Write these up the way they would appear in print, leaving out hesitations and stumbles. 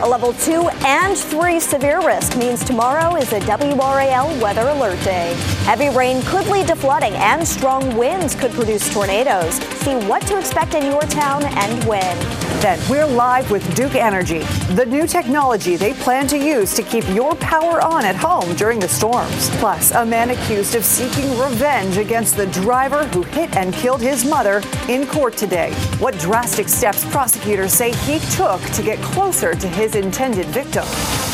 A level 2 and 3 severe risk means tomorrow is a WRAL weather alert day. Heavy rain could lead to flooding and strong winds could produce tornadoes. See what to expect in your town and when. Then we're live with Duke Energy, the new technology they plan to use to keep your power on at home during the storms. Plus, a man accused of seeking revenge against the driver who hit and killed his mother in court today. What drastic steps prosecutors say he took to get closer to his intended victim.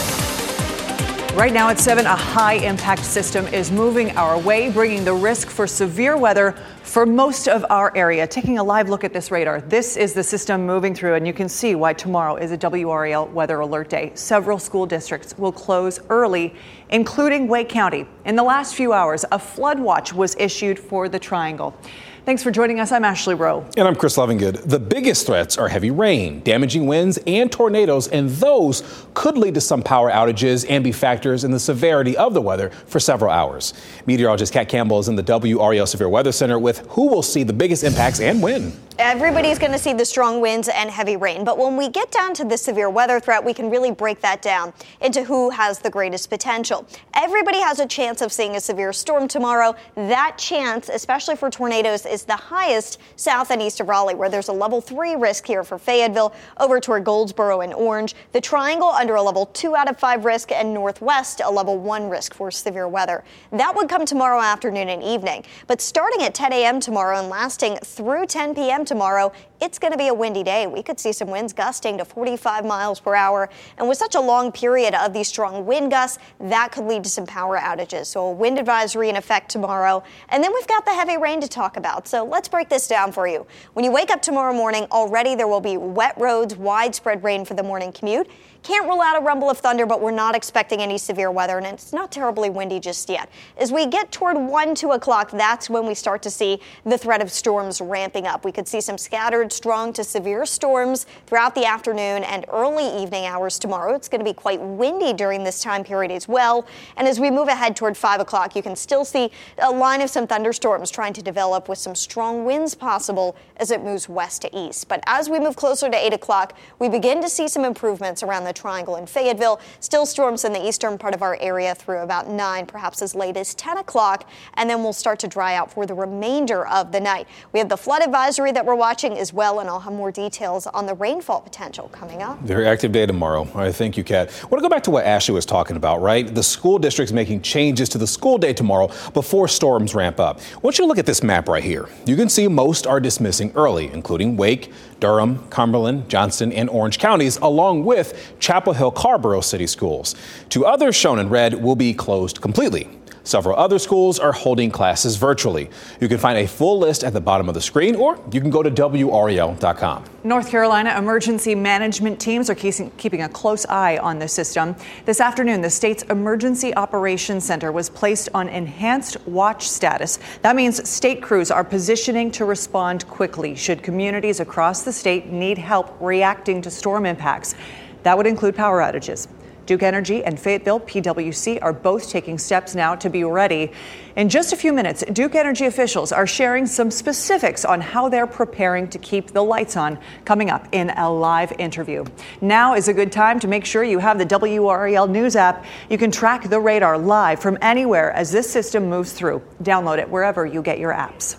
Right now at 7, a high-impact system is moving our way, bringing the risk for severe weather for most of our area. Taking a live look at this radar, this is the system moving through, and you can see why tomorrow is a WRAL weather alert day. Several school districts will close early, including Wake County. In the last few hours, a flood watch was issued for the Triangle. Thanks for joining us. I'm Ashley Rowe. And I'm Chris Lovingood. The biggest threats are heavy rain, damaging winds, and tornadoes, and those could lead to some power outages and be factors in the severity of the weather for several hours. Meteorologist Kat Campbell is in the WRAL Severe Weather Center with who will see the biggest impacts and when. Everybody's going to see the strong winds and heavy rain, but when we get down to the severe weather threat, we can really break that down into who has the greatest potential. Everybody has a chance of seeing a severe storm tomorrow. That chance, especially for tornadoes, is the highest south and east of Raleigh, where there's a level 3 risk here for Fayetteville, over toward Goldsboro and Orange. The Triangle under a level 2 out of 5 risk, and northwest a level 1 risk for severe weather. That would come tomorrow afternoon and evening, but starting at 10 a.m. tomorrow and lasting through 10 p.m. tomorrow, it's going to be a windy day. We could see some winds gusting to 45 miles per hour. And with such a long period of these strong wind gusts, that could lead to some power outages. So a wind advisory in effect tomorrow. And then we've got the heavy rain to talk about. So let's break this down for you. When you wake up tomorrow morning, already there will be wet roads, widespread rain for the morning commute. Can't rule out a rumble of thunder, but we're not expecting any severe weather, and it's not terribly windy just yet. As we get toward 1, 2 o'clock, that's when we start to see the threat of storms ramping up. We could see some scattered strong to severe storms throughout the afternoon and early evening hours tomorrow. It's going to be quite windy during this time period as well. And as we move ahead toward 5 o'clock, you can still see a line of some thunderstorms trying to develop with some strong winds possible as it moves west to east. But as we move closer to 8 o'clock, we begin to see some improvements around the Triangle in Fayetteville. Still storms in the eastern part of our area through about 9, perhaps as late as 10 o'clock, and then we'll start to dry out for the remainder of the night. We have the flood advisory that we're watching as well, and I'll have more details on the rainfall potential coming up. Very active day tomorrow. All right, thank you, Kat. I want to go back to what Ashley was talking about, right? The school district's making changes to the school day tomorrow before storms ramp up. I want you to look at this map right here. You can see most are dismissing early, including Wake, Durham, Cumberland, Johnston, and Orange counties, along with Chapel Hill Carborough City Schools. 2 others shown in red will be closed completely. Several other schools are holding classes virtually. You can find a full list at the bottom of the screen, or you can go to WRAL.com. North Carolina emergency management teams are keeping a close eye on the system. This afternoon, the state's Emergency Operations Center was placed on enhanced watch status. That means state crews are positioning to respond quickly should communities across the state need help reacting to storm impacts. That would include power outages. Duke Energy and Fayetteville PWC are both taking steps now to be ready. In just a few minutes, Duke Energy officials are sharing some specifics on how they're preparing to keep the lights on, coming up in a live interview. Now is a good time to make sure you have the WRAL News app. You can track the radar live from anywhere as this system moves through. Download it wherever you get your apps.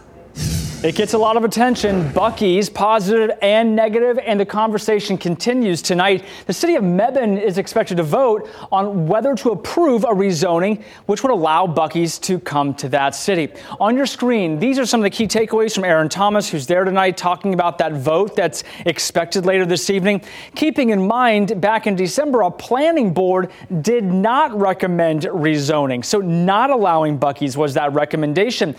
It gets a lot of attention. Buc-ee's, positive and negative, and the conversation continues tonight. The city of Mebane is expected to vote on whether to approve a rezoning, which would allow Buc-ee's to come to that city. On your screen, these are some of the key takeaways from Aaron Thomas, who's there tonight talking about that vote that's expected later this evening. Keeping in mind, back in December, a planning board did not recommend rezoning. So not allowing Buc-ee's was that recommendation.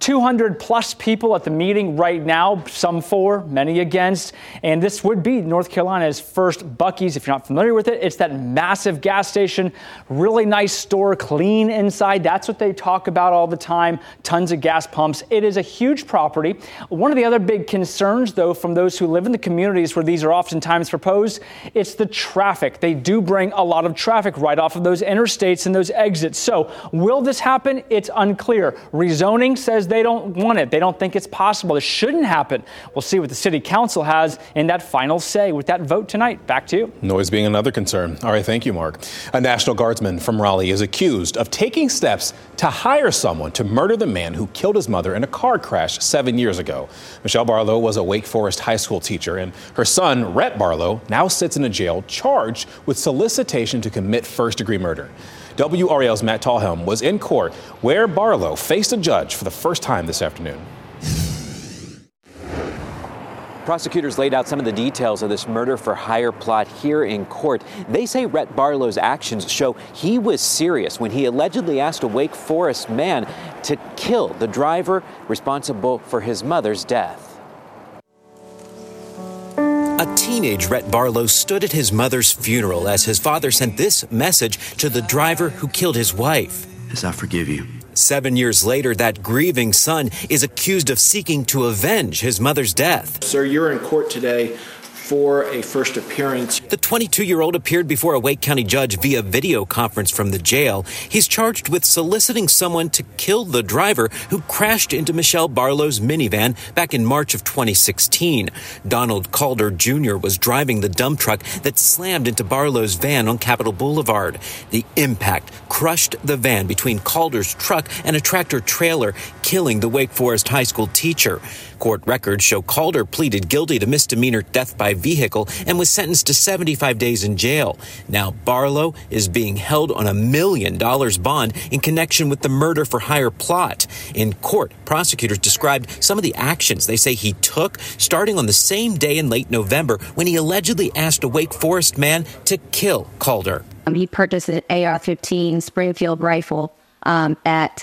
200 plus people at the meeting right now, some for, many against. And this would be North Carolina's first Buc-ee's. If you're not familiar with it, it's that massive gas station, really nice store, clean inside. That's what they talk about all the time. Tons of gas pumps. It is a huge property. One of the other big concerns, though, from those who live in the communities where these are oftentimes proposed, it's the traffic. They do bring a lot of traffic right off of those interstates and those exits. So will this happen? It's unclear. Rezoning says because they don't want it. They don't think it's possible. This shouldn't happen. We'll see what the city council has in that final say with that vote tonight. Back to you. Noise being another concern. All right, thank you, Mark. A National Guardsman from Raleigh is accused of taking steps to hire someone to murder the man who killed his mother in a car crash 7 years ago. Michelle Barlow was a Wake Forest high school teacher, and her son, Rhett Barlow, now sits in a jail charged with solicitation to commit first-degree murder. WRAL's Matt Tallhelm was in court where Barlow faced a judge for the first time this afternoon. Prosecutors laid out some of the details of this murder-for-hire plot here in court. They say Rhett Barlow's actions show he was serious when he allegedly asked a Wake Forest man to kill the driver responsible for his mother's death. A teenage Rhett Barlow stood at his mother's funeral as his father sent this message to the driver who killed his wife. Yes, I forgive you. 7 years later, that grieving son is accused of seeking to avenge his mother's death. Sir, you're in court today for a first appearance. The 22-year-old appeared before a Wake County judge via video conference from the jail. He's charged with soliciting someone to kill the driver who crashed into Michelle Barlow's minivan back in March of 2016. Donald Calder Jr. was driving the dump truck that slammed into Barlow's van on Capitol Boulevard. The impact crushed the van between Calder's truck and a tractor trailer, killing the Wake Forest high school teacher. Court records show Calder pleaded guilty to misdemeanor death by vehicle and was sentenced to 75 days in jail. Now Barlow is being held on $1 million bond in connection with the murder-for-hire plot. In court, prosecutors described some of the actions they say he took starting on the same day in late November when he allegedly asked a Wake Forest man to kill Calder. He purchased an AR-15 Springfield rifle at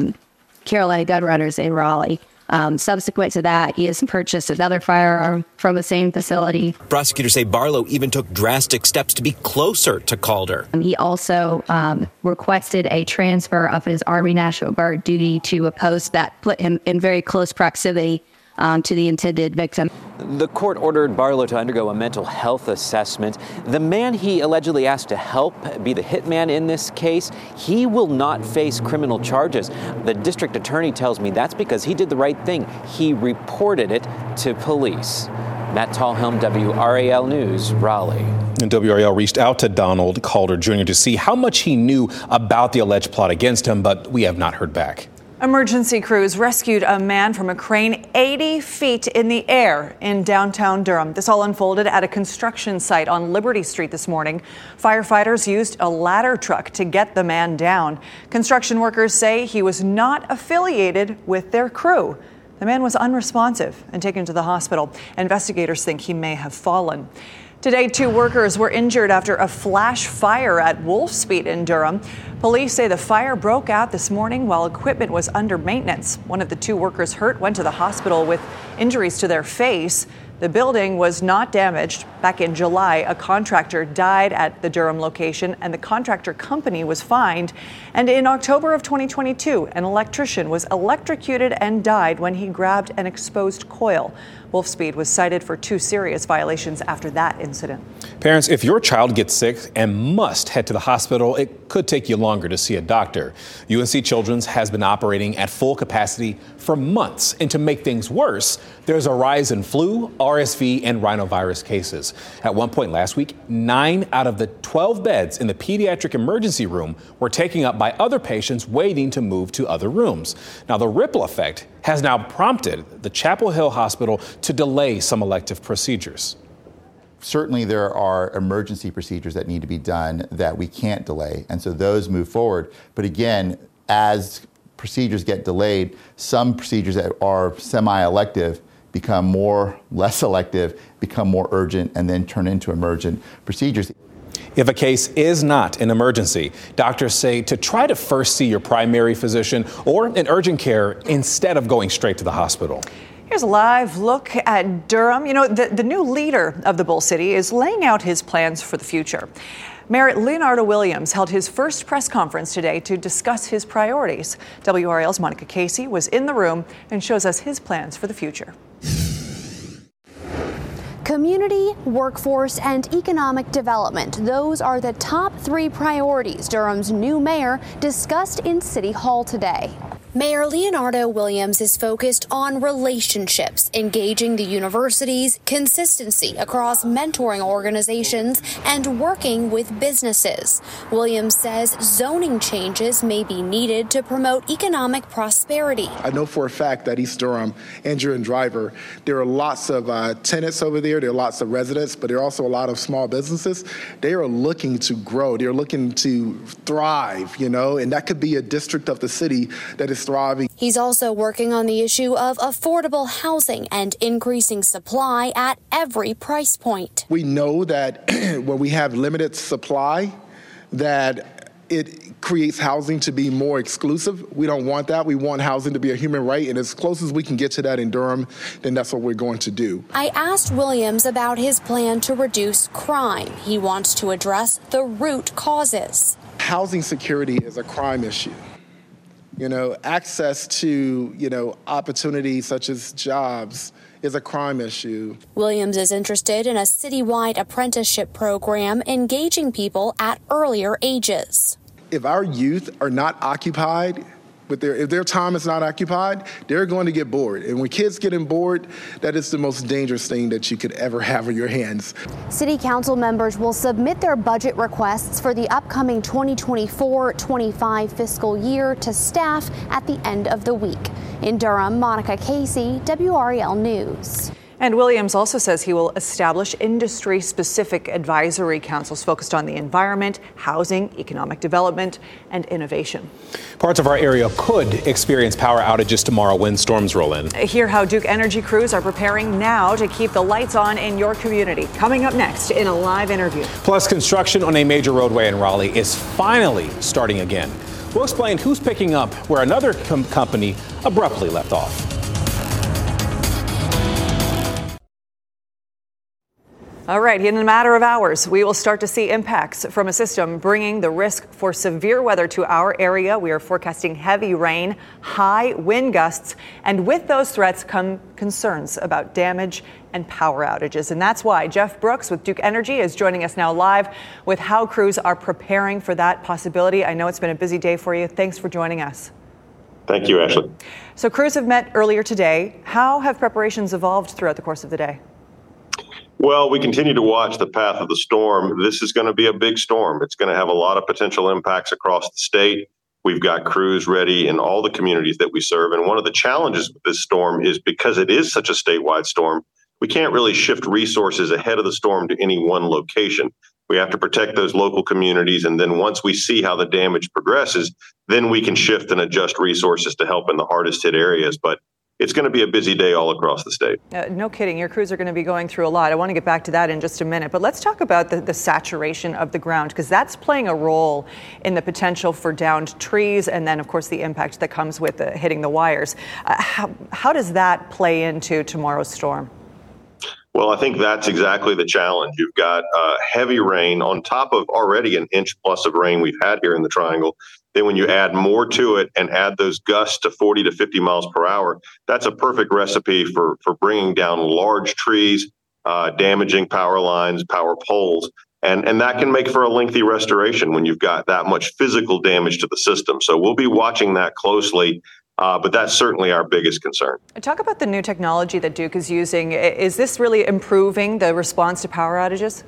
Carolina Gun Runners in Raleigh. Subsequent to that, he has purchased another firearm from the same facility. Prosecutors say Barlow even took drastic steps to be closer to Calder. He also requested a transfer of his Army National Guard duty to a post that put him in very close proximity to the intended victim. The court ordered Barlow to undergo a mental health assessment. The man he allegedly asked to help be the hitman in this case, he will not face criminal charges. The district attorney tells me that's because he did the right thing. He reported it to police. Matt Tallhelm, WRAL News, Raleigh. And WRAL reached out to Donald Calder Jr. to see how much he knew about the alleged plot against him, but we have not heard back. Emergency crews rescued a man from a crane 80 feet in the air in downtown Durham. This all unfolded at a construction site on Liberty Street this morning. Firefighters used a ladder truck to get the man down. Construction workers say he was not affiliated with their crew. The man was unresponsive and taken to the hospital. Investigators think he may have fallen. Today, 2 workers were injured after a flash fire at Wolfspeed in Durham. Police say the fire broke out this morning while equipment was under maintenance. One of the 2 workers hurt went to the hospital with injuries to their face. The building was not damaged. Back in July, a contractor died at the Durham location and the contractor company was fined. And in October of 2022, an electrician was electrocuted and died when he grabbed an exposed coil. Wolfspeed was cited for 2 serious violations after that incident. Parents, if your child gets sick and must head to the hospital, it could take you longer to see a doctor. UNC Children's has been operating at full capacity for months. And to make things worse, there's a rise in flu, RSV, and rhinovirus cases. At one point last week, 9 out of the 12 beds in the pediatric emergency room were taken up by other patients waiting to move to other rooms. Now, the ripple effect has now prompted the Chapel Hill Hospital to delay some elective procedures. Certainly there are emergency procedures that need to be done that we can't delay, and so those move forward. But again, as procedures get delayed, some procedures that are semi-elective become less elective, become more urgent, and then turn into emergent procedures. If a case is not an emergency, doctors say to try to first see your primary physician or an urgent care instead of going straight to the hospital. Here's a live look at Durham. You know, the new leader of the Bull City is laying out his plans for the future. Mayor Leonardo Williams held his first press conference today to discuss his priorities. WRAL's Monica Casey was in the room and shows us his plans for the future. Community, workforce, and economic development. Those are the top 3 priorities Durham's new mayor discussed in City Hall today. Mayor Leonardo Williams is focused on relationships, engaging the universities, consistency across mentoring organizations, and working with businesses. Williams says zoning changes may be needed to promote economic prosperity. I know for a fact that East Durham, Andrew and Driver, there are lots of tenants over there, there are lots of residents, but there are also a lot of small businesses. They are looking to grow, they're looking to thrive, and that could be a district of the city that is thriving. He's also working on the issue of affordable housing and increasing supply at every price point. We know that when we have limited supply, that it creates housing to be more exclusive. We don't want that. We want housing to be a human right, and as close as we can get to that in Durham, then that's what we're going to do. I asked Williams about his plan to reduce crime. He wants to address the root causes. Housing security is a crime issue. Access to, opportunities such as jobs is a crime issue. Williams is interested in a citywide apprenticeship program engaging people at earlier ages. If our youth are not occupied, if their time is not occupied, they're going to get bored. And when kids get bored, that is the most dangerous thing that you could ever have in your hands. City council members will submit their budget requests for the upcoming 2024-25 fiscal year to staff at the end of the week. In Durham, Monica Casey, WREL News. And Williams also says he will establish industry-specific advisory councils focused on the environment, housing, economic development, and innovation. Parts of our area could experience power outages tomorrow when storms roll in. Hear how Duke Energy crews are preparing now to keep the lights on in your community. Coming up next in a live interview. Plus, construction on a major roadway in Raleigh is finally starting again. We'll explain who's picking up where another company abruptly left off. All right, in a matter of hours, we will start to see impacts from a system bringing the risk for severe weather to our area. We are forecasting heavy rain, high wind gusts, and with those threats come concerns about damage and power outages. And that's why Jeff Brooks with Duke Energy is joining us now live with how crews are preparing for that possibility. I know it's been a busy day for you. Thanks for joining us. Thank you, Ashley. So crews have met earlier today. How have preparations evolved throughout the course of the day? Well, we continue to watch the path of the storm. This is going to be a big storm. It's going to have a lot of potential impacts across the state. We've got crews ready in all the communities that we serve. And one of the challenges with this storm is because it is such a statewide storm, we can't really shift resources ahead of the storm to any one location. We have to protect those local communities. And then once we see how the damage progresses, then we can shift and adjust resources to help in the hardest hit areas. But it's going to be a busy day all across the state. No kidding. Your crews are going to be going through a lot. I want to get back to that in just a minute. But let's talk about the saturation of the ground, because that's playing a role in the potential for downed trees and then, of course, the impact that comes with hitting the wires. How does that play into tomorrow's storm? Well, I think that's exactly the challenge. You've got heavy rain on top of already an inch plus of rain we've had here in the Triangle. Then when you add more to it and add those gusts to 40 to 50 miles per hour, that's a perfect recipe for bringing down large trees, damaging power lines, power poles. And that can make for a lengthy restoration when you've got that much physical damage to the system. So we'll be watching that closely. But that's certainly our biggest concern. Talk about the new technology that Duke is using. Is this really improving the response to power outages?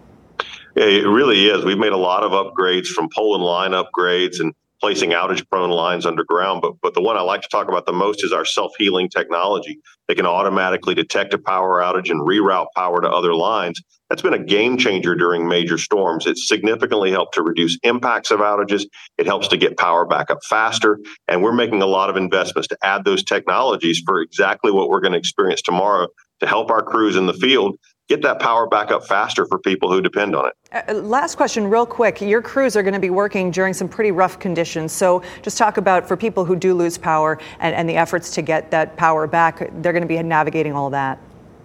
Yeah, it really is. We've made a lot of upgrades, from pole and line upgrades and placing outage-prone lines underground. But the one I like to talk about the most is our self-healing technology. They can automatically detect a power outage and reroute power to other lines. That's been a game changer during major storms. It's significantly helped to reduce impacts of outages. It helps to get power back up faster. And we're making a lot of investments to add those technologies for exactly what we're going to experience tomorrow to help our crews in the field get that power back up faster for people who depend on it. Last question, real quick. Your crews are going to be working during some pretty rough conditions. So just talk about, for people who do lose power and the efforts to get that power back, they're going to be navigating all that.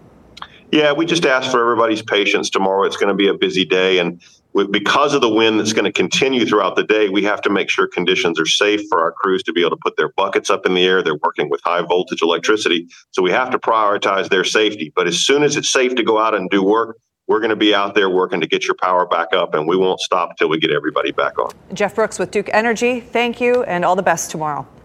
Yeah, we just ask for everybody's patience tomorrow. It's going to be a busy day. And because of the wind that's going to continue throughout the day, we have to make sure conditions are safe for our crews to be able to put their buckets up in the air. They're working with high voltage electricity. So we have to prioritize their safety. But as soon as it's safe to go out and do work, we're going to be out there working to get your power back up, and we won't stop until we get everybody back on. Jeff Brooks with Duke Energy, thank you, and all the best tomorrow.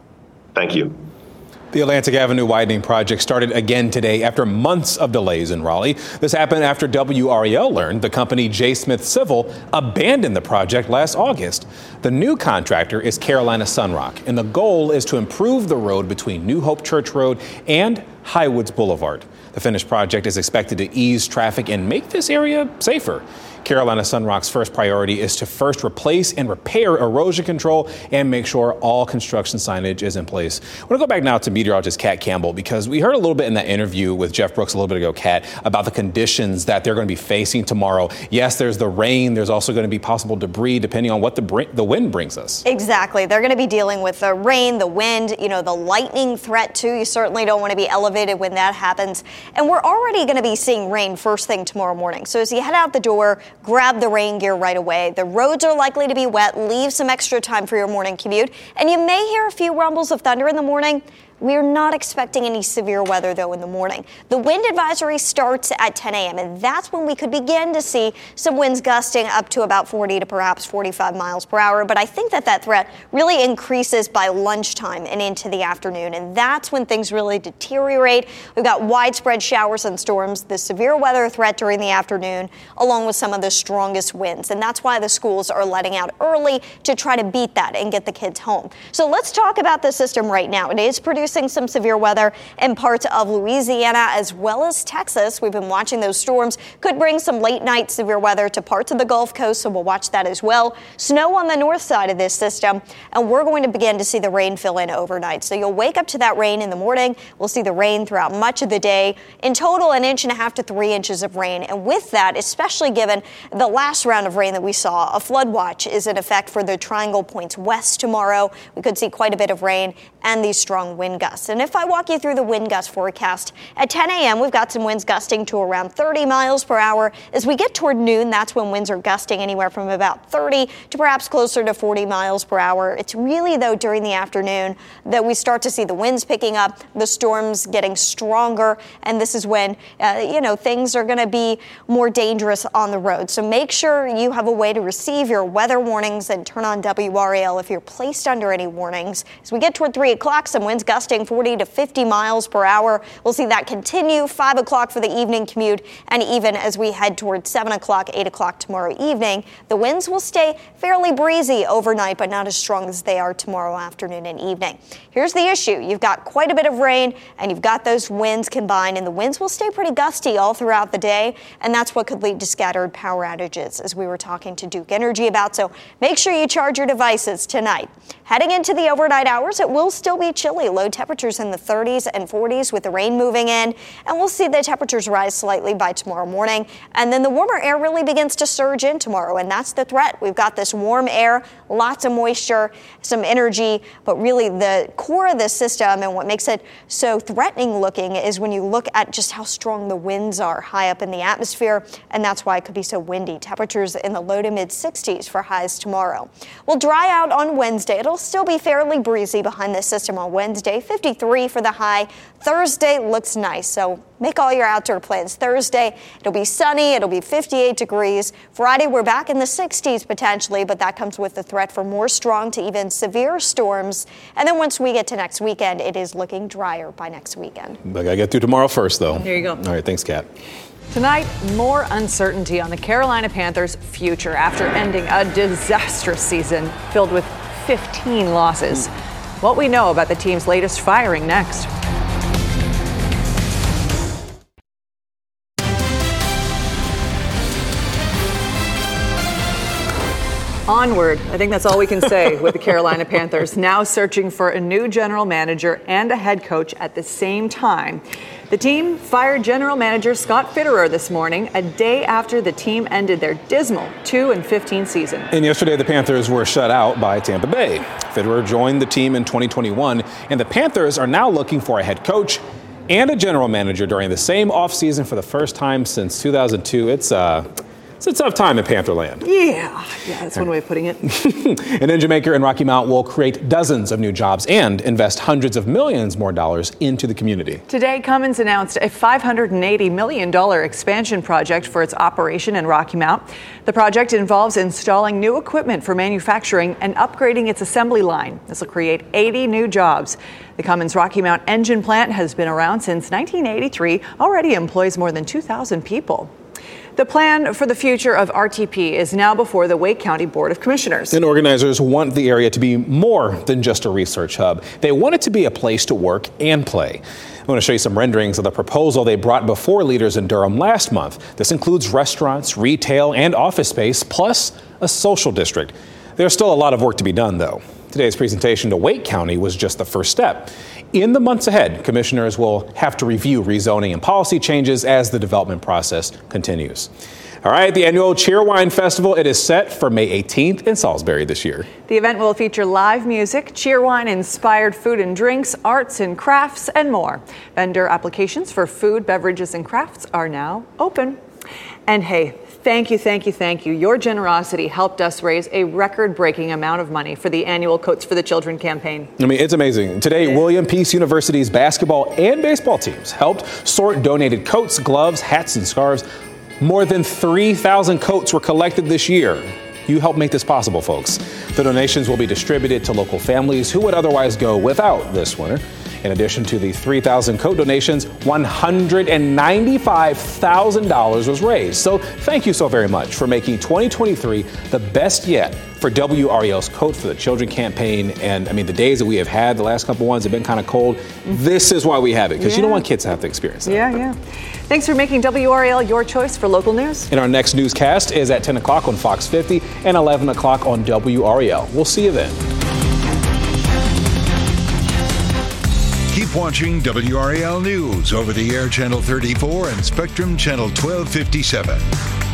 Thank you. The Atlantic Avenue widening project started again today after months of delays in Raleigh. This happened after WRAL learned the company J. Smith Civil abandoned the project last August. The new contractor is Carolina Sunrock, and the goal is to improve the road between New Hope Church Road and Highwoods Boulevard. The finished project is expected to ease traffic and make this area safer. Carolina Sunrock's first priority is to first replace and repair erosion control and make sure all construction signage is in place. I want to go back now to meteorologist Kat Campbell, because we heard a little bit in that interview with Jeff Brooks a little bit ago, Kat, about the conditions that they're going to be facing tomorrow. Yes, there's the rain. There's also going to be possible debris depending on what the wind brings us. Exactly. They're going to be dealing with the rain, the wind, the lightning threat too. You certainly don't want to be elevated when that happens. And we're already going to be seeing rain first thing tomorrow morning. So as you head out the door, grab the rain gear right away. The roads are likely to be wet. Leave some extra time for your morning commute. And you may hear a few rumbles of thunder in the morning. We're not expecting any severe weather, though, in the morning. The wind advisory starts at 10 a.m., and that's when we could begin to see some winds gusting up to about 40 to perhaps 45 miles per hour. But I think that threat really increases by lunchtime and into the afternoon, and that's when things really deteriorate. We've got widespread showers and storms, the severe weather threat during the afternoon, along with some of the strongest winds. And that's why the schools are letting out early to try to beat that and get the kids home. So let's talk about the system right now. It is producing some severe weather in parts of Louisiana as well as Texas. We've been watching those storms. Could bring some late night severe weather to parts of the Gulf Coast, so we'll watch that as well. Snow on the north side of this system, and we're going to begin to see the rain fill in overnight. So you'll wake up to that rain in the morning. We'll see the rain throughout much of the day. In total, 1.5 inches to 3 inches of rain. And with that, especially given the last round of rain that we saw, a flood watch is in effect for the Triangle Points West tomorrow. We could see quite a bit of rain and these strong wind gusts. And if I walk you through the wind gust forecast, at 10 a.m. we've got some winds gusting to around 30 miles per hour. As we get toward noon, that's when winds are gusting anywhere from about 30 to perhaps closer to 40 miles per hour. It's really, though, during the afternoon that we start to see the winds picking up, the storms getting stronger, and this is when, things are going to be more dangerous on the road. So make sure you have a way to receive your weather warnings and turn on WRAL if you're placed under any warnings. As we get toward 3 o'clock, some winds gusting 40 to 50 miles per hour. We'll see that continue 5 o'clock for the evening commute, and even as we head towards 7 o'clock, 8 o'clock tomorrow evening, the winds will stay fairly breezy overnight, but not as strong as they are tomorrow afternoon and evening. Here's the issue. You've got quite a bit of rain, and you've got those winds combined, and the winds will stay pretty gusty all throughout the day, and that's what could lead to scattered power outages, as we were talking to Duke Energy about. So make sure you charge your devices tonight. Heading into the overnight hours, it will still be chilly. Low temperatures in the 30s and 40s with the rain moving in, and we'll see the temperatures rise slightly by tomorrow morning. And then the warmer air really begins to surge in tomorrow, and that's the threat. We've got this warm air, lots of moisture, some energy, but really the core of this system and what makes it so threatening looking is when you look at just how strong the winds are high up in the atmosphere, and that's why it could be so windy. Temperatures in the low to mid 60s for highs tomorrow. We'll dry out on Wednesday. It'll still be fairly breezy behind this system on Wednesday, 53 for the high. Thursday looks nice, so make all your outdoor plans. Thursday, it'll be sunny, it'll be 58 degrees. Friday, we're back in the 60s potentially, but that comes with the threat for more strong to even severe storms. And then once we get to next weekend, it is looking drier by next weekend. I gotta get through tomorrow first, though. There you go. All right, thanks, Kat. Tonight, more uncertainty on the Carolina Panthers' future after ending a disastrous season filled with 15 losses. What we know about the team's latest firing next. Onward. I think that's all we can say with the Carolina Panthers, now searching for a new general manager and a head coach at the same time. The team fired general manager Scott Fitterer this morning, a day after the team ended their dismal 2-15 season. And yesterday, the Panthers were shut out by Tampa Bay. Fitterer joined the team in 2021, and the Panthers are now looking for a head coach and a general manager during the same offseason for the first time since 2002. It's It's a tough time in Pantherland. Yeah, that's one way of putting it. An engine maker in Rocky Mount will create dozens of new jobs and invest hundreds of millions more dollars into the community. Today, Cummins announced a $580 million expansion project for its operation in Rocky Mount. The project involves installing new equipment for manufacturing and upgrading its assembly line. This will create 80 new jobs. The Cummins Rocky Mount engine plant has been around since 1983, already employs more than 2,000 people. The plan for the future of RTP is now before the Wake County Board of Commissioners. And organizers want the area to be more than just a research hub. They want it to be a place to work and play. I want to show you some renderings of the proposal they brought before leaders in Durham last month. This includes restaurants, retail, and office space, plus a social district. There's still a lot of work to be done, though. Today's presentation to Wake County was just the first step. In the months ahead, commissioners will have to review rezoning and policy changes as the development process continues. All right, the annual Cheerwine Festival, it is set for May 18th in Salisbury this year. The event will feature live music, Cheerwine-inspired food and drinks, arts and crafts, and more. Vendor applications for food, beverages, and crafts are now open. And hey, thank you. Your generosity helped us raise a record-breaking amount of money for the annual Coats for the Children campaign. I mean, it's amazing. Today, William Peace University's basketball and baseball teams helped sort donated coats, gloves, hats, and scarves. More than 3,000 coats were collected this year. You helped make this possible, folks. The donations will be distributed to local families who would otherwise go without this winter. In addition to the 3,000 coat donations, $195,000 was raised. So thank you so very much for making 2023 the best yet for WRAL's Coat for the Children campaign. And I mean, the days that we have had, the last couple ones have been kind of cold. This is why we have it, because you don't want kids to have to experience that. Yeah. Thanks for making WRAL your choice for local news. And our next newscast is at 10 o'clock on Fox 50 and 11 o'clock on WRAL. We'll see you then. Keep watching WRAL News over the air Channel 34 and Spectrum Channel 1257.